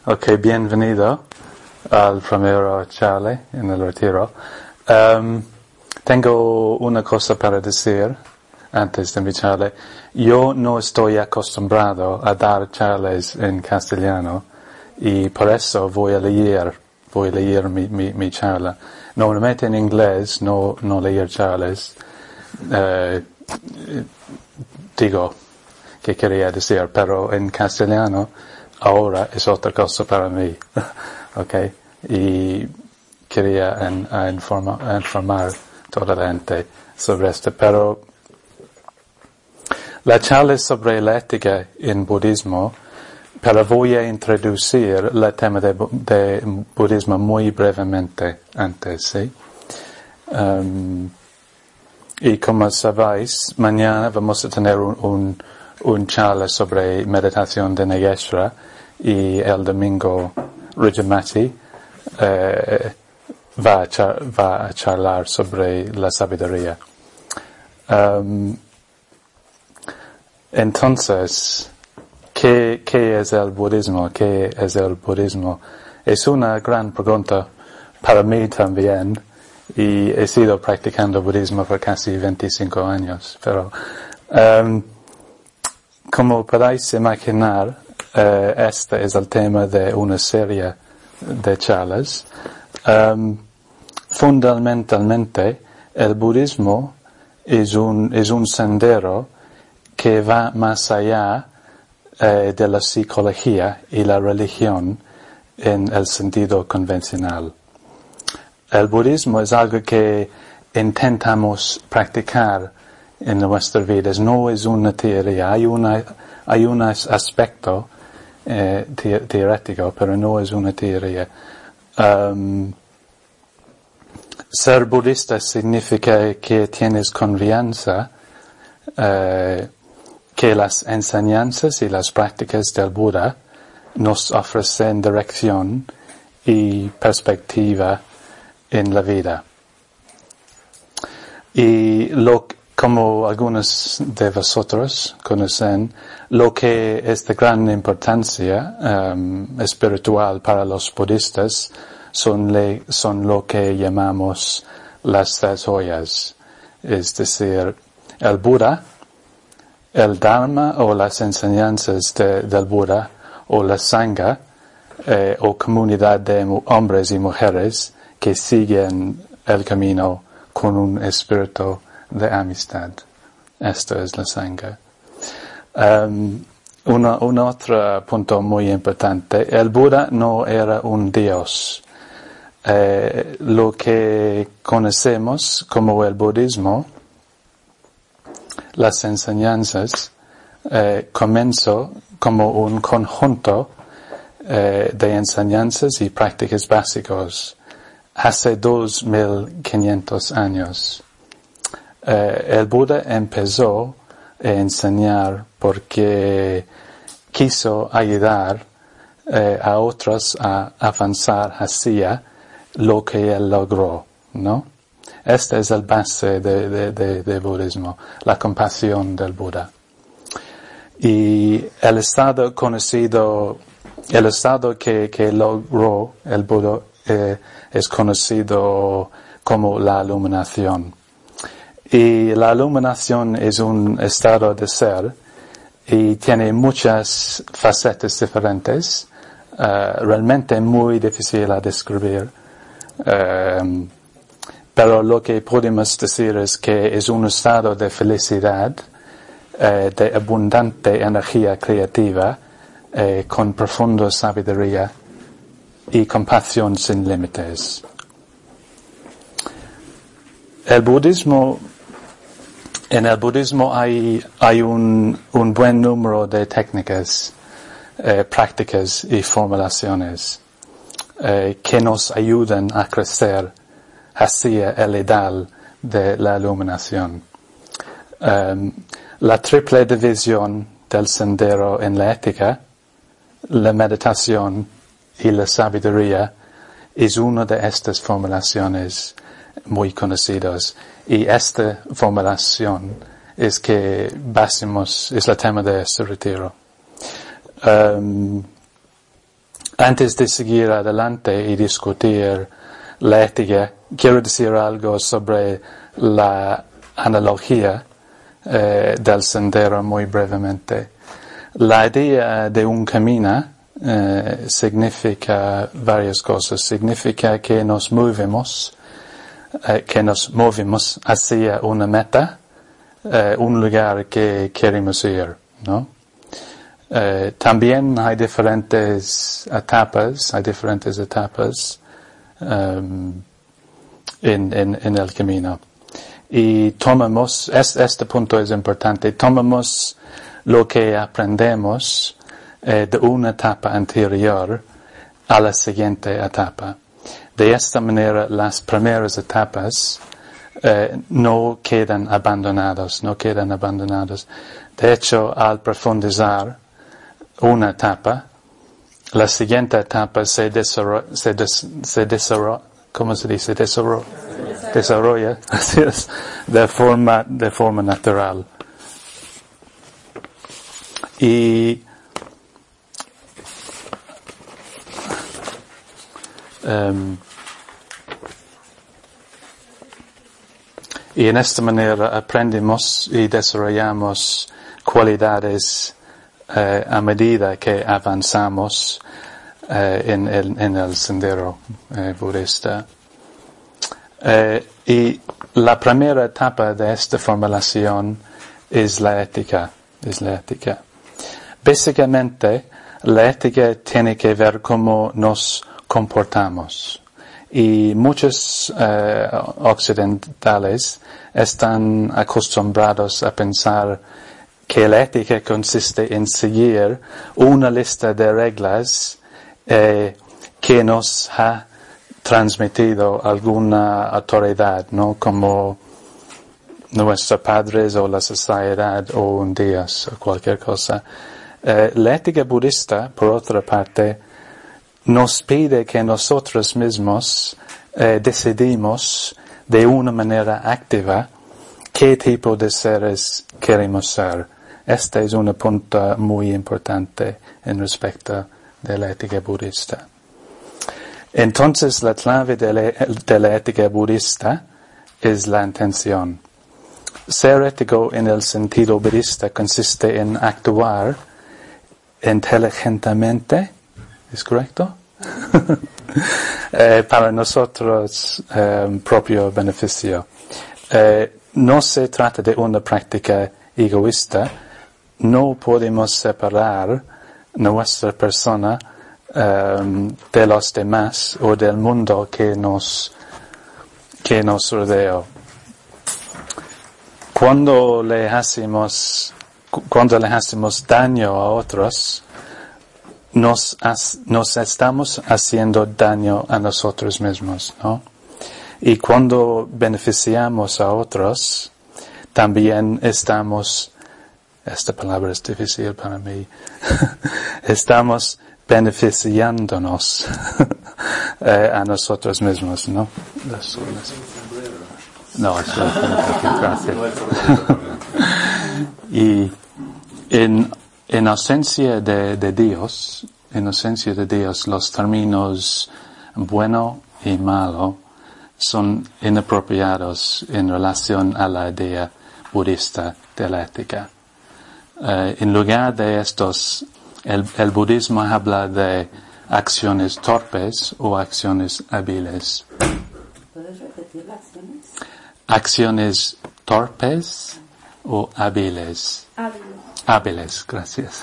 Ok, bienvenido al primero Charlie en el retiro. Tengo una cosa para decir antes de invitarle. Yo no estoy acostumbrado a dar charlas en castellano y por eso voy a leer mi charla. Normalmente en inglés no leer charlas. Digo que quería decir, pero en castellano ahora es otra cosa para mí. Okay, y quería informar toda la gente sobre esto, pero la charla es sobre la ética en budismo, pero voy a introducir el tema de budismo muy brevemente antes, ¿sí? Y como sabéis, mañana vamos a tener un charla sobre meditación de Nageshwara y el domingo Rijamati va a charlar sobre la sabiduría. Entonces, ¿qué es el budismo? ¿Qué es el budismo? Es una gran pregunta para mí también, y he sido practicando budismo por casi 25 años, pero como podéis imaginar, este es el tema de una serie de charlas. Fundamentalmente, el budismo es un sendero que va más allá de la psicología y la religión en el sentido convencional. El budismo es algo que intentamos practicar en nuestras vidas, no es una teoría, hay un aspecto teórico, pero no es una teoría. Ser budista significa que tienes confianza que las enseñanzas y las prácticas del Buda nos ofrecen dirección y perspectiva en la vida. Y como algunos de vosotros conocen, lo que es de gran importancia espiritual para los budistas son lo que llamamos las tres joyas, es decir, el Buda, el Dharma o las enseñanzas del Buda, o la Sangha, o comunidad de hombres y mujeres que siguen el camino con un espíritu de amistad. Esto es la Sangha. Un otro punto muy importante, el Buda no era un dios. Lo que conocemos como el budismo, las enseñanzas, comenzó como un conjunto de enseñanzas y prácticas básicas hace 2500 años. El Buda empezó a enseñar porque quiso ayudar a otros a avanzar hacia lo que él logró, ¿no? Esta es la base de budismo, la compasión del Buda. Y el estado que logró el Buda es conocido como la iluminación. Y la iluminación es un estado de ser y tiene muchas facetas diferentes, realmente muy difícil a describir. Pero lo que podemos decir es que es un estado de felicidad, de abundante energía creativa, con profunda sabiduría y compasión sin límites. En el budismo hay un buen número de técnicas, prácticas y formulaciones que nos ayudan a crecer hacia el ideal de la iluminación. La triple división del sendero en la ética, la meditación y la sabiduría es una de estas formulaciones muy conocidas. Y esta formulación es que es el tema de este retiro. Antes de seguir adelante y discutir la ética, quiero decir algo sobre la analogía del sendero muy brevemente. La idea de un camino significa varias cosas. Significa que nos movemos hacia una meta, un lugar que queremos ir, ¿no? También hay diferentes etapas en el camino. Y tomamos, este punto es importante, tomamos lo que aprendemos de una etapa anterior a la siguiente etapa. De esta manera, las primeras etapas no quedan abandonadas. De hecho, al profundizar una etapa, la siguiente etapa se desarrolla, ¿cómo se dice? Desarrolla, así es, de forma natural. Y en esta manera aprendemos y desarrollamos cualidades a medida que avanzamos en el sendero budista. Y la primera etapa de esta formulación es la ética. Básicamente, la ética tiene que ver cómo nos comportamos. Y muchos occidentales están acostumbrados a pensar que la ética consiste en seguir una lista de reglas que nos ha transmitido alguna autoridad, ¿no? Como nuestros padres o la sociedad o un dios o cualquier cosa. La ética budista, por otra parte, nos pide que nosotros mismos decidimos de una manera activa qué tipo de seres queremos ser. Este es un punto muy importante en respecto de la ética budista. Entonces, la clave de la ética budista es la intención. Ser ético en el sentido budista consiste en actuar inteligentemente, ¿es correcto? Para nosotros propio beneficio. No se trata de una práctica egoísta. No podemos separar nuestra persona de los demás o del mundo que nos rodea. Cuando le hacemos daño a otros, nos estamos haciendo daño a nosotros mismos, ¿no? Y cuando beneficiamos a otros, también estamos, esta palabra es difícil para mí, estamos beneficiándonos a nosotros mismos, ¿no? No, gracias. Y en ausencia de Dios, los términos bueno y malo son inapropiados en relación a la idea budista de la ética. En lugar de estos, el budismo habla de acciones torpes o acciones hábiles. ¿Puedes repetir las acciones? Acciones torpes o hábiles. Hábiles, gracias.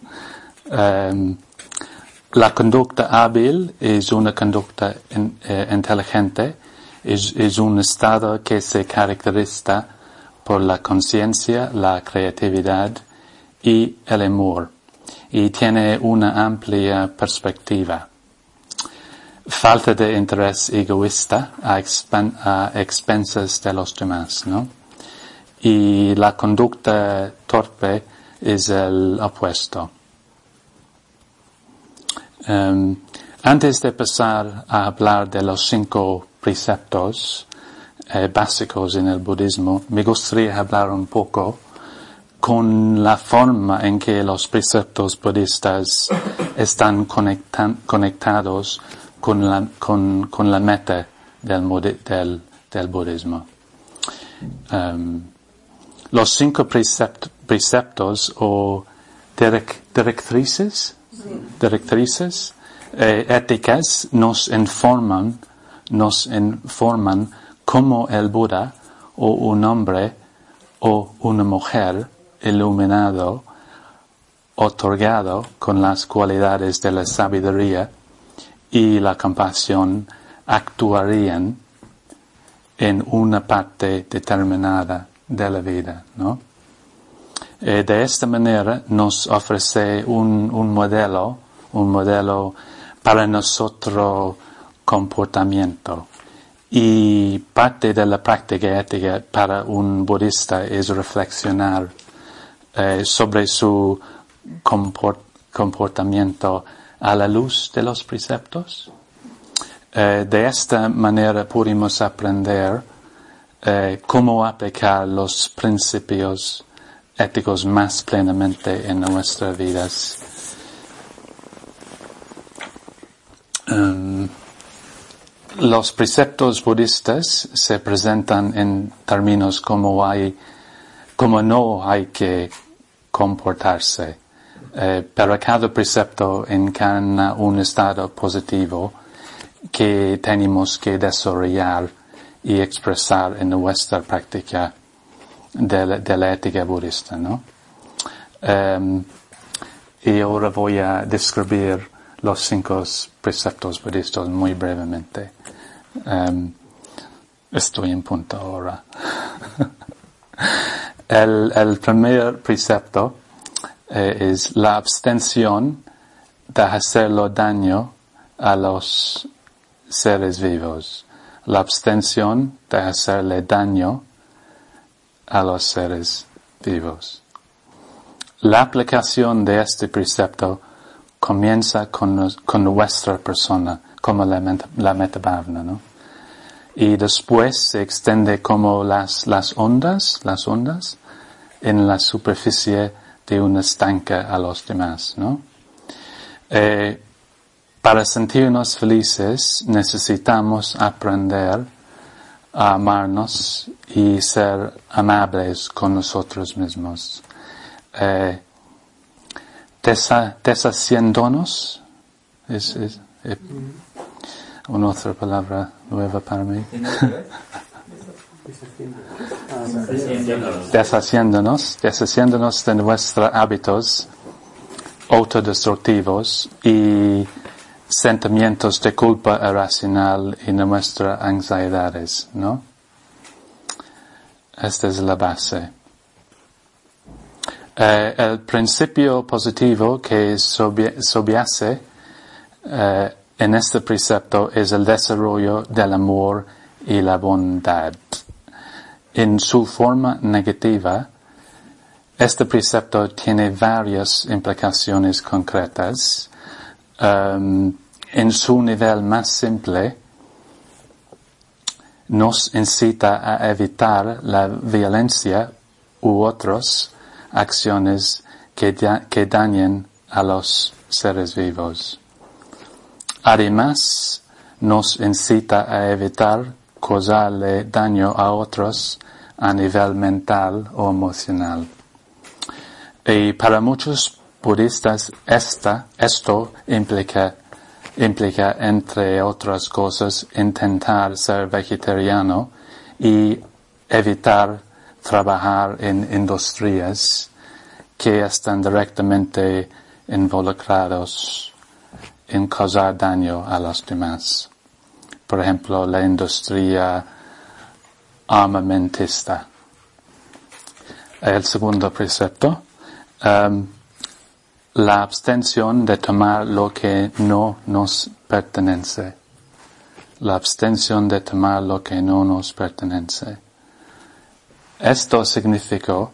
La conducta hábil es una conducta inteligente, es un estado que se caracteriza por la conciencia, la creatividad y el amor, y tiene una amplia perspectiva. Falta de interés egoísta a expensas de los demás, ¿no? Y la conducta torpe es el opuesto. Antes de pasar a hablar de los 5 preceptos básicos en el budismo, me gustaría hablar un poco con la forma en que los preceptos budistas están conectados con la meta del budismo. Los 5 preceptos o directrices éticas nos informan cómo el Buda o un hombre o una mujer iluminado, otorgado con las cualidades de la sabiduría y la compasión, actuarían en una parte determinada de la vida, ¿no? De esta manera nos ofrece un modelo para nuestro comportamiento. Y parte de la práctica ética para un budista es reflexionar sobre su comportamiento a la luz de los preceptos. De esta manera pudimos aprender cómo aplicar los principios éticos más plenamente en nuestras vidas. Los preceptos budistas se presentan en términos como no hay que comportarse, pero cada precepto encarna un estado positivo que tenemos que desarrollar y expresar en nuestra práctica de la ética budista, ¿no? Y ahora voy a describir los 5 preceptos budistas muy brevemente. Estoy en punto ahora. El primer precepto es la abstención de hacerle daño a los seres vivos. La abstención de hacerle daño a los seres vivos. La aplicación de este precepto comienza con nuestra persona, como la Metabhavana, ¿no? Y después se extiende como las ondas en la superficie de una estanque a los demás, ¿no? Para sentirnos felices necesitamos aprender a amarnos y ser amables con nosotros mismos. Deshaciéndonos es una otra palabra nueva para mí. Deshaciéndonos de nuestros hábitos autodestructivos y sentimientos de culpa irracional y de nuestras ansiedades, ¿no? Esta es la base. El principio positivo que subyace en este precepto es el desarrollo del amor y la bondad. En su forma negativa, este precepto tiene varias implicaciones concretas. En su nivel más simple, nos incita a evitar la violencia u otras acciones que dañen a los seres vivos. Además, nos incita a evitar causarle daño a otros a nivel mental o emocional. Y para muchos budistas esto implica, entre otras cosas, intentar ser vegetariano y evitar trabajar en industrias que están directamente involucrados en causar daño a los demás. Por ejemplo, la industria armamentista. El segundo precepto, la abstención de tomar lo que no nos pertenece. La abstención de tomar lo que no nos pertenece. Esto significa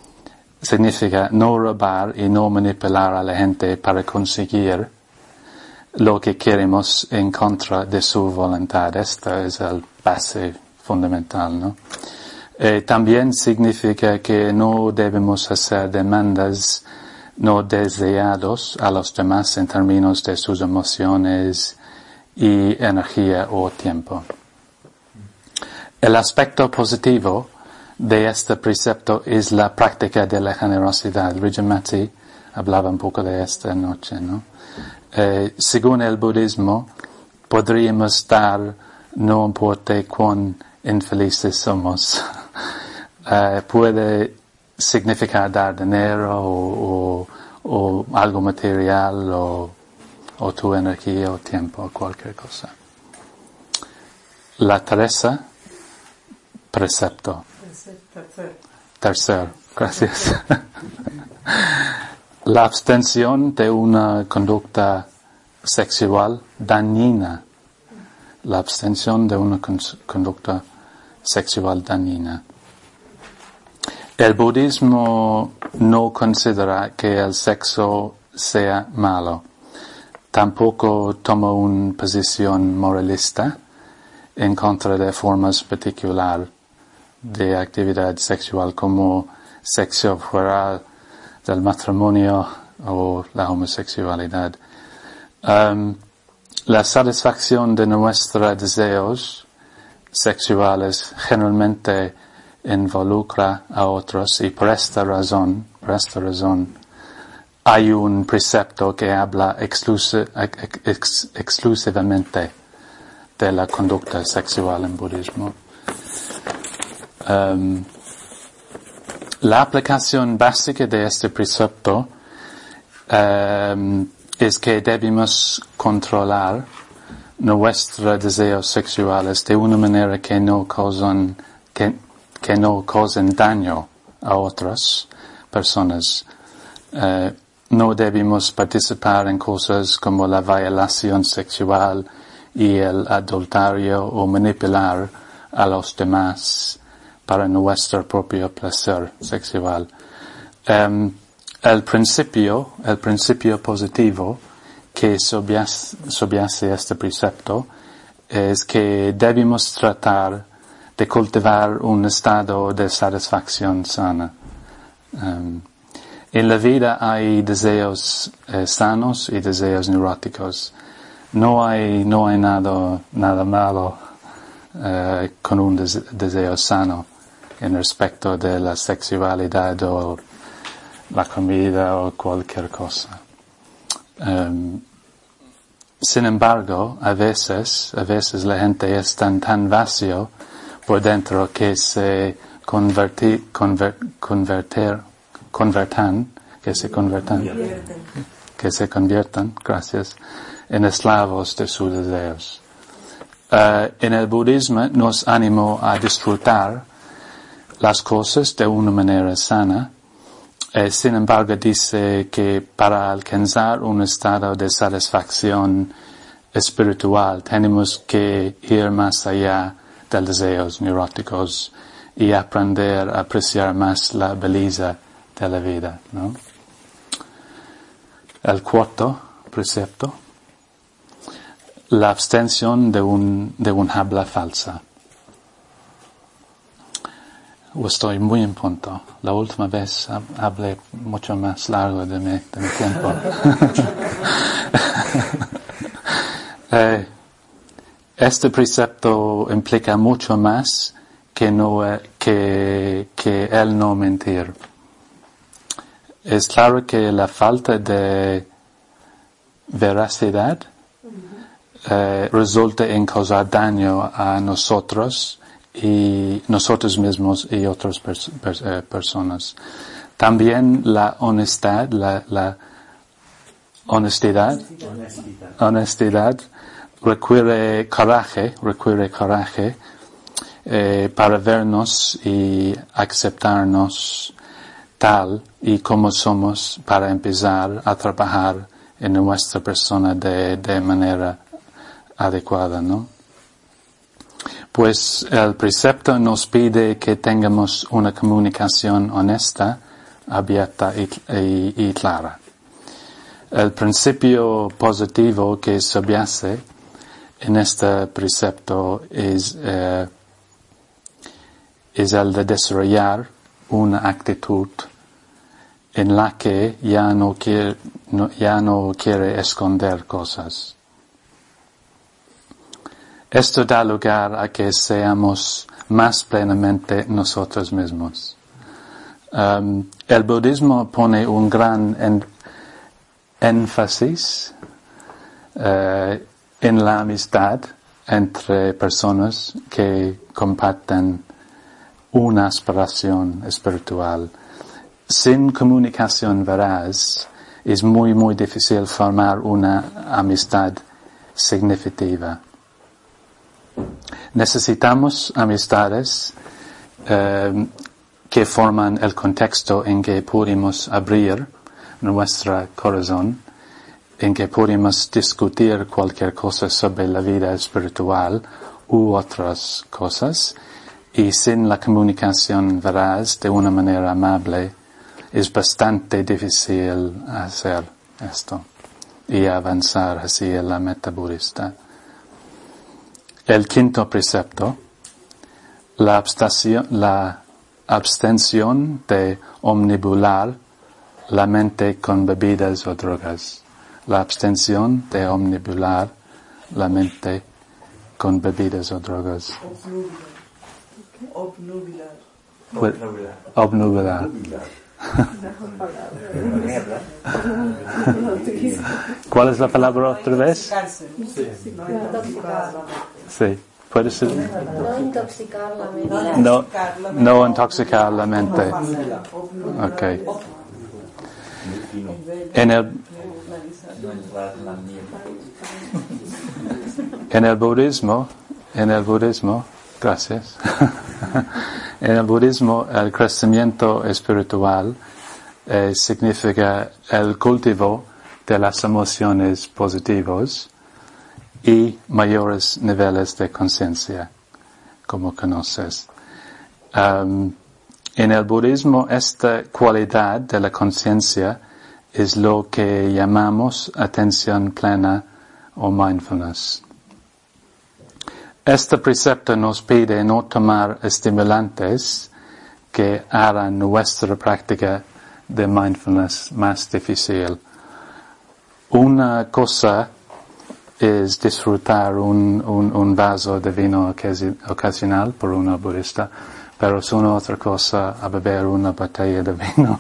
no robar y no manipular a la gente para conseguir lo que queremos en contra de su voluntad. Esta es la base fundamental, ¿no? También significa que no debemos hacer demandas no deseados a los demás en términos de sus emociones y energía o tiempo. El aspecto positivo de este precepto es la práctica de la generosidad. Rijamati hablaba un poco de esta noche, ¿no? Según el budismo, podríamos dar, no importa cuán infelices somos. Puede significar dar dinero o algo material o tu energía o tiempo, cualquier cosa. La tercera, precepto. Tercer, gracias. La abstención de una conducta sexual dañina. La abstención de una conducta sexual dañina. El budismo no considera que el sexo sea malo. Tampoco toma una posición moralista en contra de formas particulares de actividad sexual como sexo fuera del matrimonio o la homosexualidad. La satisfacción de nuestros deseos sexuales generalmente involucra a otros y por esta razón hay un precepto que habla exclusivamente de la conducta sexual en budismo. La aplicación básica de este precepto es que debemos controlar nuestros deseos sexuales de una manera que no causen daño a otras personas. No debemos participar en cosas como la violación sexual y el adulterio o manipular a los demás para nuestro propio placer sexual. El principio positivo que subyace este precepto es que debemos tratar de cultivar un estado de satisfacción sana. En la vida hay deseos sanos y deseos neuróticos. No hay nada malo con un deseo sano en respecto de la sexualidad o la comida o cualquier cosa. Sin embargo, a veces la gente es tan vacío por dentro que se conviertan, gracias, en esclavos de sus deseos. En el budismo nos animó a disfrutar las cosas de una manera sana. Sin embargo, dice que para alcanzar un estado de satisfacción espiritual tenemos que ir más allá de deseos neuróticos y aprender a apreciar más la belleza de la vida, ¿no? El cuarto precepto, la abstención de un habla falsa. Estoy muy en punto. La última vez hablé mucho más largo de mi tiempo. Este precepto implica mucho más que el no mentir. Es claro que la falta de veracidad resulta en causar daño a nosotros mismos y otras personas. También la honestidad requiere coraje para vernos y aceptarnos tal y como somos para empezar a trabajar en nuestra persona de manera adecuada, ¿no? Pues el precepto nos pide que tengamos una comunicación honesta, abierta y clara. El principio positivo que subyace en este precepto es es el de desarrollar una actitud en la que ya no quiere esconder cosas. Esto da lugar a que seamos más plenamente nosotros mismos. El budismo pone un gran énfasis en la amistad entre personas que comparten una aspiración espiritual. Sin comunicación veraz es muy, muy difícil formar una amistad significativa. Necesitamos amistades que forman el contexto en que podemos abrir nuestro corazón, en que podemos discutir cualquier cosa sobre la vida espiritual u otras cosas, y sin la comunicación veraz de una manera amable es bastante difícil hacer esto y avanzar hacia la meta budista. El quinto precepto, la abstención de omnibular la mente con bebidas o drogas. La abstención de omnibular la mente con bebidas o drogas. Obnubilar. ¿Cuál es la palabra otra vez? Sí, puede ser. No intoxicar la mente. No intoxicar la mente. Okay. En el budismo, gracias. En el budismo, el crecimiento espiritual significa el cultivo de las emociones positivas y mayores niveles de conciencia, como conoces. En el budismo, esta cualidad de la conciencia es lo que llamamos atención plena o mindfulness. Este precepto nos pide no tomar estimulantes que harán nuestra práctica de mindfulness más difícil. Una cosa es disfrutar un vaso de vino ocasional por una budista, pero es una otra cosa a beber una botella de vino.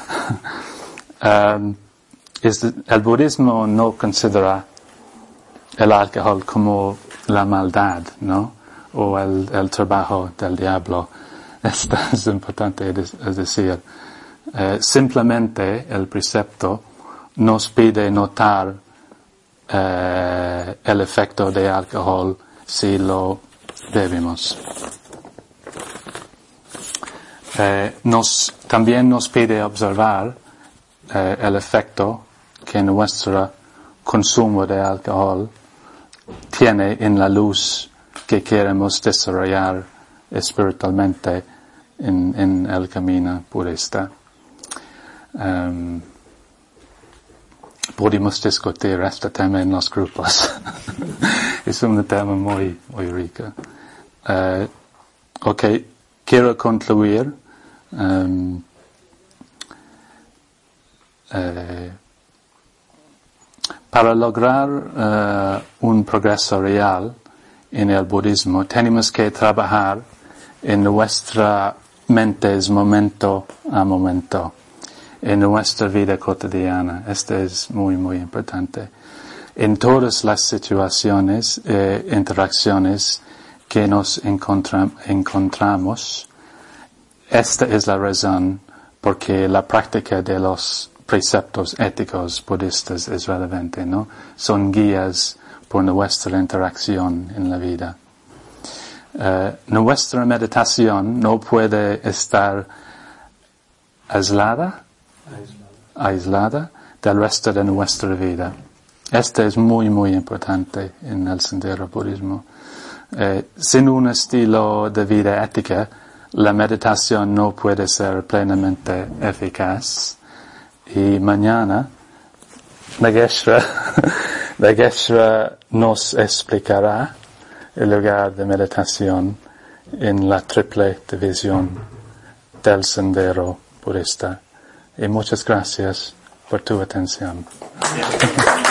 El budismo no considera el alcohol como la maldad, ¿no? O el trabajo del diablo. Esto es importante decir. Simplemente el precepto nos pide notar el efecto de alcohol si lo bebemos. También nos pide observar el efecto que nuestro consumo de alcohol tiene en la luz que queremos desarrollar espiritualmente en el camino budista. Podemos discutir este tema en los grupos. Es un tema muy, muy rico. Quiero concluir. Para lograr un progreso real en el budismo, tenemos que trabajar en nuestra mente momento a momento, en nuestra vida cotidiana. Esto es muy, muy importante. En todas las situaciones, interacciones que nos encontramos, esta es la razón por que la práctica de los preceptos éticos budistas es relevante, ¿no? Son guías por nuestra interacción en la vida. Nuestra meditación no puede estar aislada del resto de nuestra vida. Esto es muy, muy importante en el sendero budismo. Sin un estilo de vida ética, la meditación no puede ser plenamente eficaz. Y mañana, la Geshe nos explicará el lugar de meditación en la triple división del sendero budista. Y muchas gracias por tu atención.